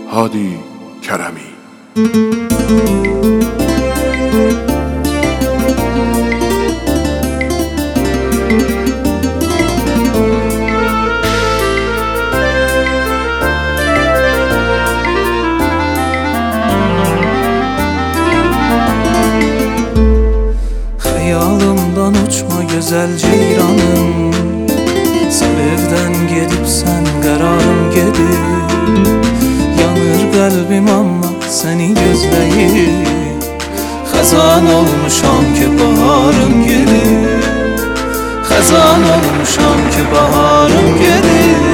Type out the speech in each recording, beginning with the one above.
Hadi Kərəmi. Xəyalımdan uçma gözəl ceyranım, sən evdən gedibsən qərarım gedib. Yanır qəlbim amma səni gözləyir, xəzan olmuşam ki baharım gedib. Xəzan olmuşam ki baharım gedib.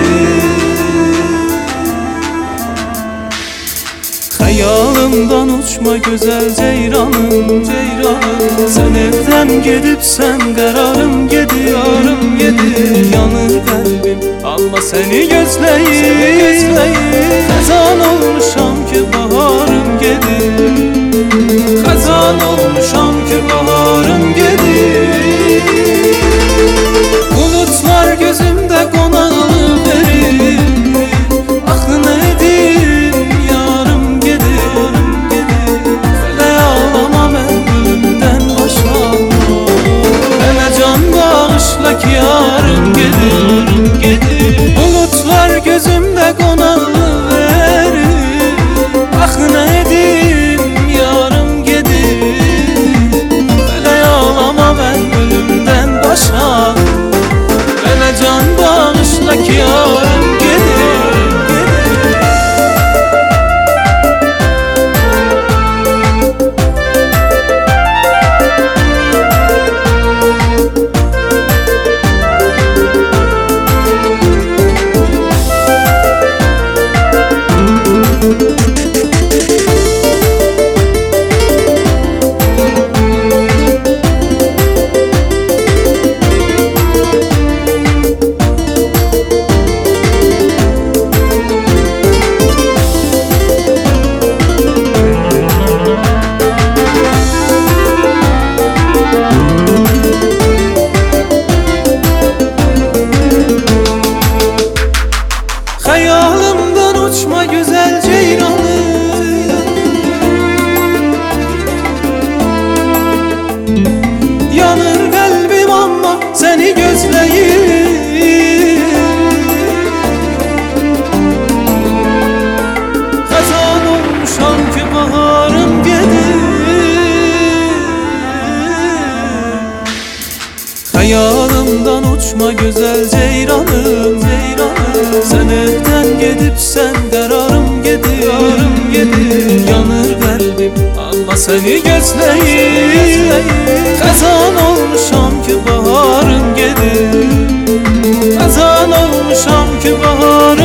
Xəyalımdan uçma gözəl ceyranım, ceyranım, sən evdən gedibsən qərarım gedib. Yanır qəlbim amma səni gözləyir, xəzan olmuşam ki baharım gedib. Xəzan olmuşam ki baharım gedib. Bulutlar gözümdə qonaqlı verir, axı nə edim yarım gedib. Fələk ağlama mən ölümdən başa, mənə can bağışla ki yarım gedib. Bulutlar gözümdə qonaqlı verir, axı nə edim yarım gedib. Fələk ağlama mən ölümdən başa, mənə can bağışla ki yarım gedib. Xəyalımdan uçma gözəl ceyranım, yanır qəlbim amma səni gözləyir. Xəzan olmuşam ki baharım gedib. Xəyalımdan uçma gözəl ceyranım, sən evdən gedibsən qərarım gedib. Yanır qəlbim amma səni gözləyir, xəzan olmuşam ki baharım gedib. Xəzan olmuşam ki baharım